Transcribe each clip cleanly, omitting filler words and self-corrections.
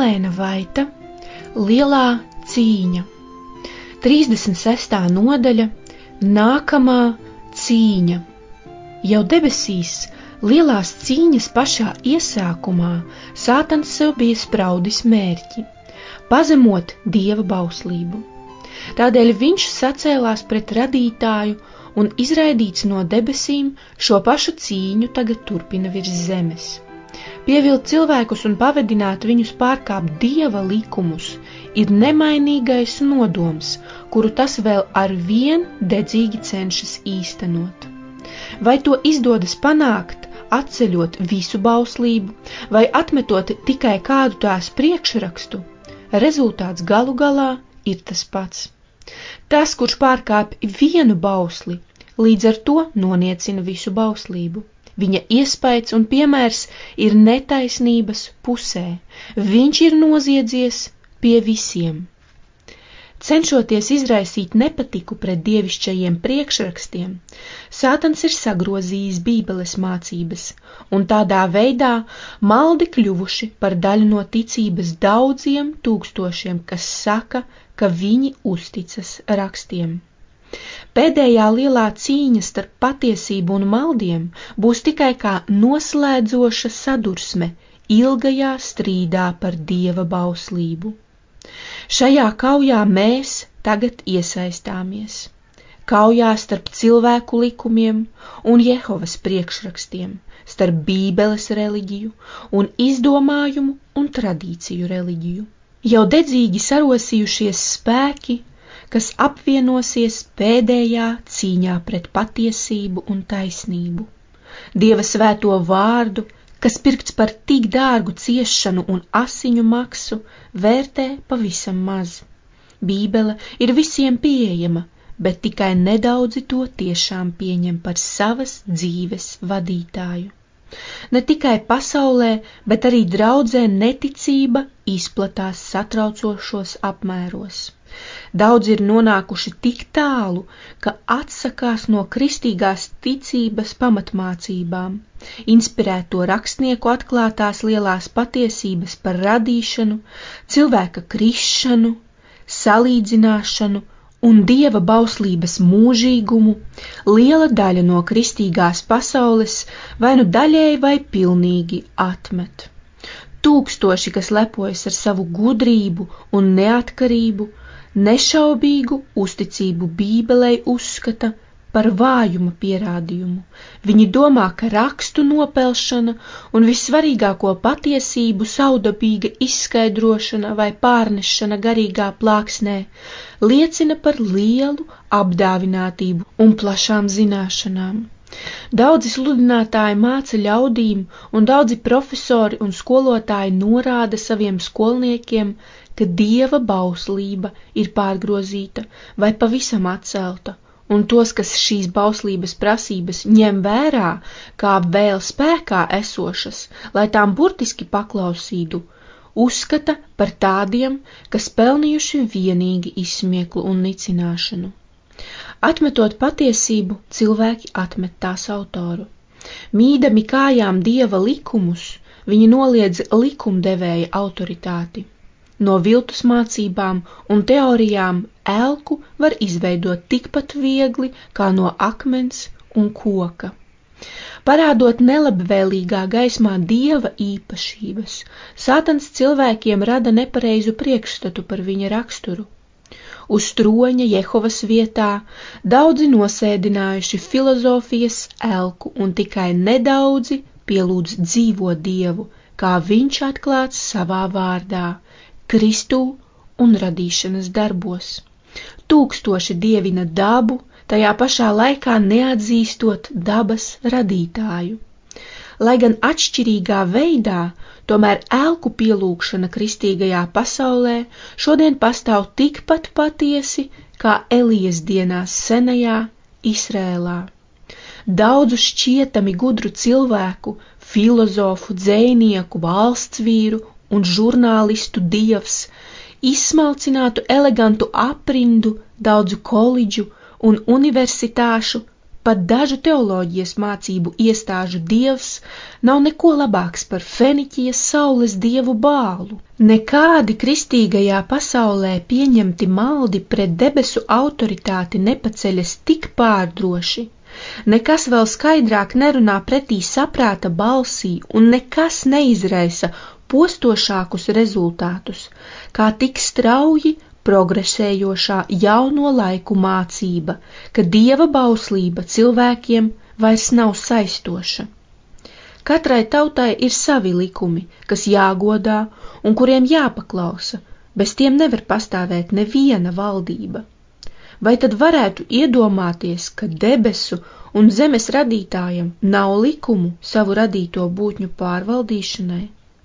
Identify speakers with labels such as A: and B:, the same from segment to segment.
A: Elēna Vaita, Lielā cīņa, 36. nodaļa, nākamā cīņa. Jau debesīs lielās cīņas pašā iesākumā Sātans sev bija spraudis mērķi – pazemot Dieva bauslību. Tādēļ viņš sacēlās pret radītāju un izraidīts no debesīm šo pašu cīņu tagad turpina virs zemes. Pievilt cilvēkus un pavedināt viņus pārkāpt Dieva likumus ir nemainīgais nodoms, kuru tas vēl ar vien dedzīgi cenšas īstenot. Vai to izdodas panākt, atceļot visu bauslību, vai atmetot tikai kādu tās priekšrakstu, rezultāts galu galā ir tas pats. Tas, kurš pārkāpj vienu bausli, līdz ar to noniecina visu bauslību. Viņa iespaids un piemērs ir netaisnības pusē. Viņš ir noziedzies pie visiem. Cenšoties izraisīt nepatiku pret dievišķajiem priekšrakstiem, Sātans ir sagrozījis Bībeles mācības, un tādā veidā maldi kļuvuši par daļu no ticības daudziem tūkstošiem, kas saka, ka viņi uzticas rakstiem. Pēdējā lielā cīņa starp patiesību un maldiem būs tikai kā noslēdzoša sadursme ilgajā strīdā par Dieva bauslību. Šajā kaujā mēs tagad iesaistāmies. Kaujā starp cilvēku likumiem un Jehovas priekšrakstiem, starp Bībeles reliģiju un izdomājumu un tradīciju reliģiju. Jau dedzīgi sarosījušies spēki, kas apvienosies pēdējā cīņā pret patiesību un taisnību. Dieva svēto vārdu, kas pirkts par tik dārgu ciešanu un asiņu maksu, vērtē pavisam maz. Bībele ir visiem pieejama, bet tikai nedaudzi to tiešām pieņem par savas dzīves vadītāju. Ne tikai pasaulē, bet arī draudzē neticība izplatās satraucošos apmēros. Daudz ir nonākuši tik tālu, ka atsakās no kristīgās ticības pamatmācībām, inspirēto rakstnieku atklātās lielās patiesības par radīšanu, cilvēka krišanu, salīdzināšanu un Dieva bauslības mūžīgumu. Liela daļa no kristīgās pasaules vai nu daļēji vai pilnīgi atmet. Tūkstoši, kas lepojas ar savu gudrību un neatkarību, nešaubīgu uzticību Bībelei uzskata par vājuma pierādījumu. Viņi domā, ka rakstu nopelšana un vissvarīgāko patiesību saudabīga izskaidrošana vai pārnešana garīgā plāksnē liecina par lielu apdāvinātību un plašām zināšanām. Daudzi sludinātāji māca ļaudīm un daudzi profesori un skolotāji norāda saviem skolniekiem, ka Dieva bauslība ir pārgrozīta vai pavisam atcelta, un tos, kas šīs bauslības prasības ņem vērā kā vēl spēkā esošas, lai tām burtiski paklausītu, uzskata par tādiem, kas pelnījuši vienīgi izsmieklu un nicināšanu. Atmetot patiesību, cilvēki atmet tās autoru. Mīdami kājām Dieva likumus, viņi noliedz likumdevēja autoritāti. No viltus mācībām un teorijām elku var izveidot tikpat viegli kā no akmens un koka. Parādot nelabvēlīgā gaismā Dieva īpašības, Sātans cilvēkiem rada nepareizu priekšstatu par viņa raksturu. Uz troņa Jehovas vietā daudzi nosēdinājuši filozofijas elku un tikai nedaudzi pielūdz dzīvo Dievu, kā viņš atklāts savā vārdā, Kristū un radīšanas darbos. Tūkstoši dievina dabu, tajā pašā laikā neatzīstot dabas radītāju. Lai gan atšķirīgā veidā, tomēr elku pielūgšana kristīgajā pasaulē šodien pastāv tikpat patiesi, kā Elijas dienās senajā Izrēlā. Daudzu šķietami gudru cilvēku, filozofu, dzejnieku, valstsvīru un žurnālistu dievs, izsmalcinātu elegantu aprindu, daudzu koledžu un universitāšu pat dažu teoloģijas mācību iestāžu dievs nav neko labāks par Feniķijas saules dievu Bālu. Nekādi kristīgajā pasaulē pieņemti maldi pret debesu autoritāti nepaceļas tik pārdroši. Nekas vēl skaidrāk nerunā pretī saprāta balsī un nekas neizraisa postošākus rezultātus, kā tik strauji progresējošā jauno laiku mācība, ka dieva bauslība cilvēkiem vairs nav saistoša. Katrai tautai ir savi likumi, kas jāgodā un kuriem jāpaklausa, bez tiem nevar pastāvēt neviena valdība. Vai tad varētu iedomāties, ka debesu un zemes radītājam nav likumu savu radīto būtņu pārvaldīšanai?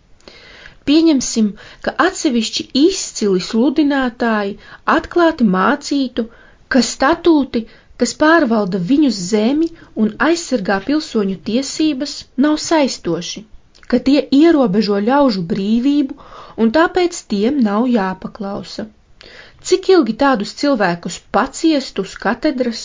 A: Pieņemsim, ka atsevišķi izcili sludinātāji atklāti mācītu, ka statūti, kas pārvalda viņu zemi un aizsargā pilsoņu tiesības, nav saistoši, ka tie ierobežo ļaužu brīvību un tāpēc tiem nav jāpaklausa. Cik ilgi tādus cilvēkus paciest uz katedras?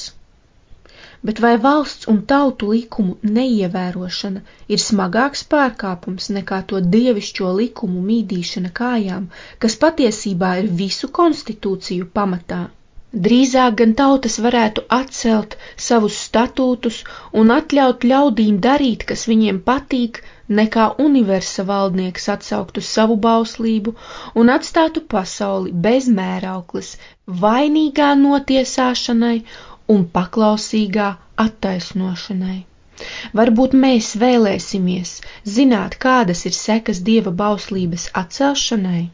A: Bet vai valsts un tautu likumu neievērošana ir smagāks pārkāpums nekā to dievišķo likumu mīdīšana kājām, kas patiesībā ir visu konstitūciju pamatā? Drīzāk gan tautas varētu atcelt savus statūtus un atļaut ļaudīm darīt, kas viņiem patīk, nekā universa valdnieks atsauktu savu bauslību un atstātu pasauli bez mērauklis, vainīgā notiesāšanai un paklausīgā attaisnošanai. Varbūt mēs vēlēsimies zināt, kādas ir sekas dieva bauslības atcelšanai?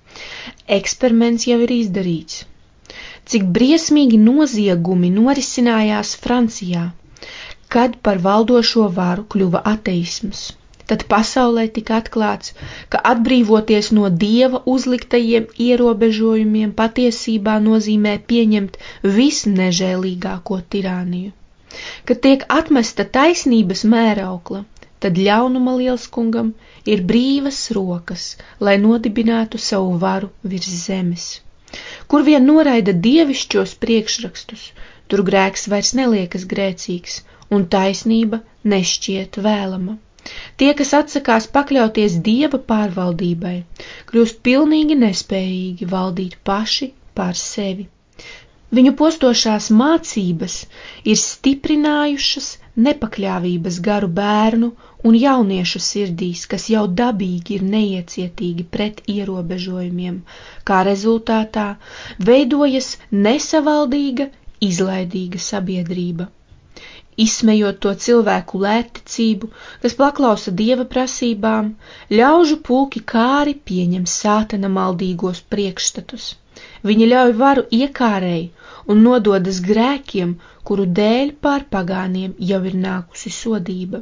A: Eksperiments jau ir izdarīts. Cik briesmīgi noziegumi norisinājās Francijā, kad par valdošo varu kļuva ateisms. Tad pasaulē tika atklāts, ka atbrīvoties no dieva uzliktajiem ierobežojumiem patiesībā nozīmē pieņemt visnežēlīgāko tirāniju. Kad tiek atmesta taisnības mēraukla, tad ļaunuma lielskungam ir brīvas rokas, lai nodibinātu savu varu virs zemes. Kur vien noraida dievišķos priekšrakstus, tur grēks vairs neliekas grēcīgs un taisnība nešķiet vēlama. Tie, kas atsakās pakļauties dieva pārvaldībai, kļūst pilnīgi nespējīgi valdīt paši pār sevi. Viņu postošās mācības ir stiprinājušas nepakļāvības garu bērnu un jauniešu sirdīs, kas jau dabīgi ir neiecietīgi pret ierobežojumiem, kā rezultātā veidojas nesavaldīga, izlaidīga sabiedrība. Izsmejot to cilvēku lētticību, kas paklausa dieva prasībām, ļaužu pulki kāri pieņem sātana maldīgos priekšstatus. Viņi ļauj varu iekārēji un nododas grēkiem, kuru dēļ pār pagāniem jau ir nākusi sodība.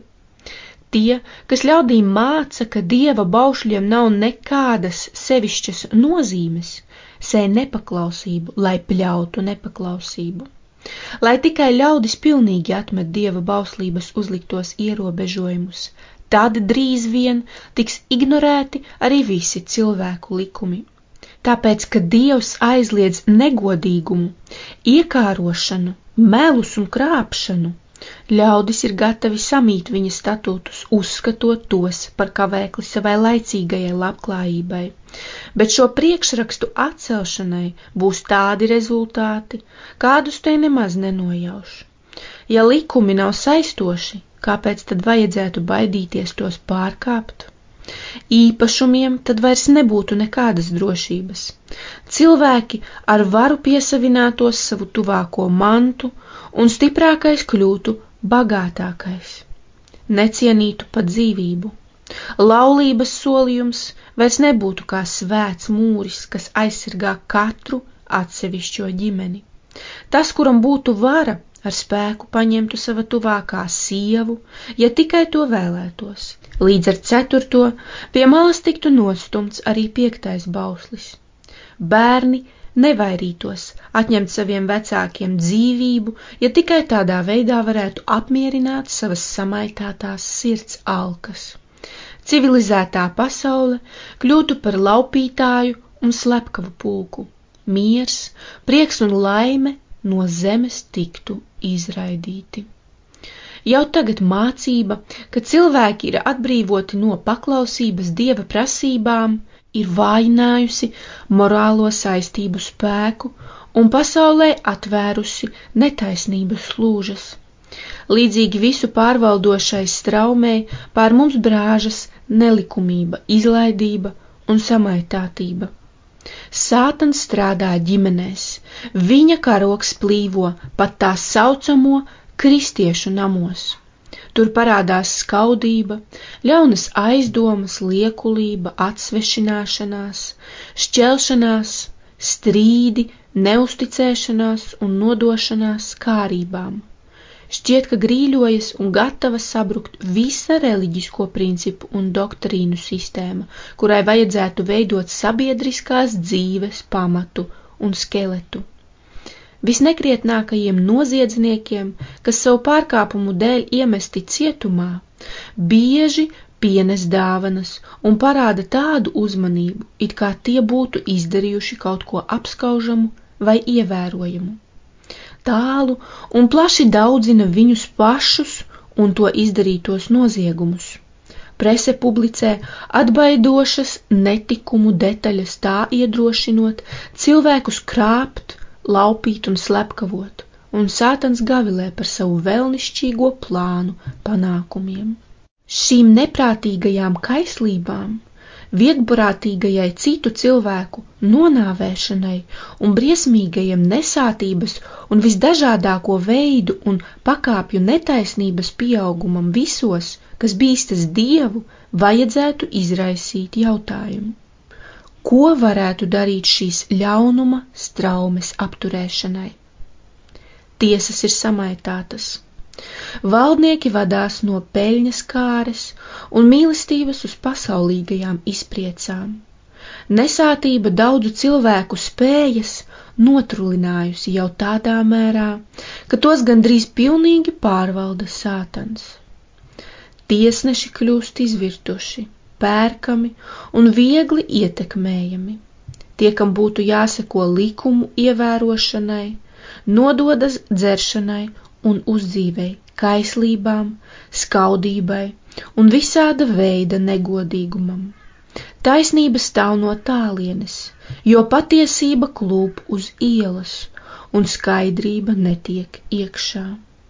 A: Tie, kas ļaudīm māca, ka dieva baušļiem nav nekādas sevišķas nozīmes, sēj nepaklausību, lai pļautu nepaklausību. Lai tikai ļaudis pilnīgi atmet dieva bauslības uzliktos ierobežojumus, tad drīz vien tiks ignorēti arī visi cilvēku likumi. Tāpēc, ka dievs aizliedz negodīgumu, iekārošanu, melus un krāpšanu, ļaudis ir gatavi samīt viņa statūtus, uzskatot tos par kavēkli savai laicīgajai labklājībai. Bet šo priekšrakstu atcelšanai būs tādi rezultāti, kādus te nemaz nenojauš. Ja likumi nav saistoši, kāpēc tad vajadzētu baidīties tos pārkāpt? Īpašumiem tad vairs nebūtu nekādas drošības. Cilvēki ar varu piesavinātos savu tuvāko mantu, un stiprākais kļūtu bagātākais. Necienītu pat dzīvību. Laulības solījums vairs nebūtu kā svēts mūris, kas aizsargā katru atsevišķo ģimeni. Tas, kuram būtu vara, ar spēku paņemtu sava tuvākā sievu, ja tikai to vēlētos. Līdz ar 4. pie malas tiktu nostumts arī 5. bauslis. Bērni nevairītos atņemt saviem vecākiem dzīvību, ja tikai tādā veidā varētu apmierināt savas samaitātās sirds alkas. Civilizētā pasaule kļūtu par laupītāju un slepkavu pulku. Miers, prieks un laime no zemes tiktu izraidīti. Jau tagad mācība, ka cilvēki ir atbrīvoti no paklausības Dieva prasībām, ir vājinājusi morālo saistību spēku un pasaulē atvērusi netaisnības slūžas. Līdzīgi visu pārvaldošai straumei pār mums brāžas nelikumība, izlaidība un samaitātība. Sātans strādā ģimenēs, viņa karoks plīvo pat tā saucamo kristiešu namos. Tur parādās skaudība, ļaunas aizdomas, liekulība, atsvešināšanās, šķelšanās, strīdi, neusticēšanās un nodošanās kārībām. Šķiet, ka grīļojas un gatava sabrukt visa reliģisko principu un doktrīnu sistēma, kurai vajadzētu veidot sabiedriskās dzīves pamatu un skeletu. Visnekrietnākajiem noziedzniekiem, kas savu pārkāpumu dēļ iemesti cietumā, bieži pienes dāvanas un parāda tādu uzmanību, it kā tie būtu izdarījuši kaut ko apskaužamu vai ievērojamu. Tālu un plaši daudzina viņus pašus un to izdarītos noziegumus. Prese publicē atbaidošas netikumu detaļas tā iedrošinot cilvēkus krāpt, laupīt un slepkavot, un Sātans gavilē par savu vēlnišķīgo plānu panākumiem. Šīm neprātīgajām kaislībām, viegprātīgajai citu cilvēku nonāvēšanai un briesmīgajiem nesātības un visdažādāko veidu un pakāpju netaisnības pieaugumam visos, kas bīstas Dievu, vajadzētu izraisīt jautājumu. Ko varētu darīt šīs ļaunuma straumes apturēšanai? Tiesas ir samaitātas. Valdnieki vadās no peļņas kāres un mīlestības uz pasaulīgajām izpriecām. Nesātība daudzu cilvēku spējas notrulinājusi jau tādā mērā, ka tos gandrīz pilnīgi pārvalda Sātans. Tiesneši kļūst izvirtuši, pērkami un viegli ietekmējami. Tie, kam būtu jāseko likumu ievērošanai, nododas dzeršanai un uzdzīvei, kaislībām, skaudībai un visāda veida negodīgumam. Taisnība stāv no tālienes, jo patiesība klūp uz ielas un skaidrība netiek iekšā.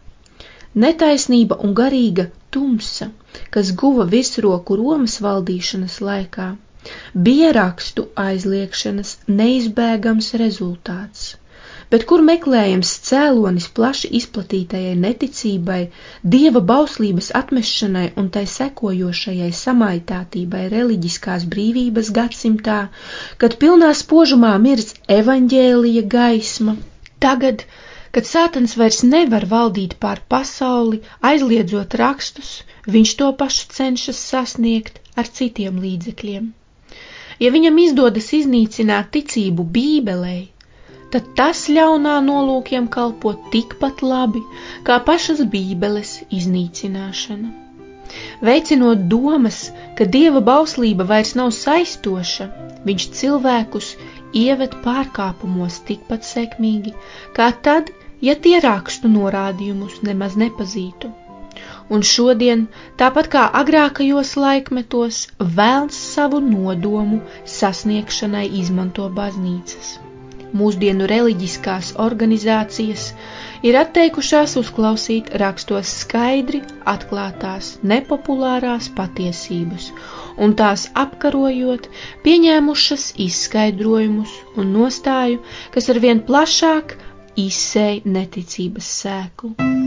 A: Netaisnība un garīga tumsa, kas guva virsroku Romas valdīšanas laikā, bija rakstu aizliegšanas neizbēgams rezultāts, bet kur meklējams cēlonis plaši izplatītajai neticībai, Dieva bauslības atmešanai un tai sekojošajai samaitātībai reliģiskās brīvības gadsimtā, kad pilnā spožumā mirdz evaņģēlija gaisma. Tagad, kad Sātans vairs nevar valdīt pār pasauli, aizliedzot rakstus, viņš to pašu cenšas sasniegt ar citiem līdzekļiem. Ja viņam izdodas iznīcināt ticību Bībelei, tad tas ļaunā nolūkiem kalpo tikpat labi, kā pašas Bībeles iznīcināšana. Veicinot domas, ka Dieva bauslība vairs nav saistoša, viņš cilvēkus ieved pārkāpumos tikpat sekmīgi, kā tad, ja tie rakstu norādījumus nemaz nepazītu. Un šodien, tāpat kā agrākajos laikmetos, velns savu nodomu sasniegšanai izmanto baznīcas. Mūsdienu reliģiskās organizācijas ir atteikušās uzklausīt rakstos skaidri atklātās nepopulārās patiesības, un tās apkarojot, pieņēmušas izskaidrojumus un nostāju, kas arvien plašāk izsēj neticības sēklu.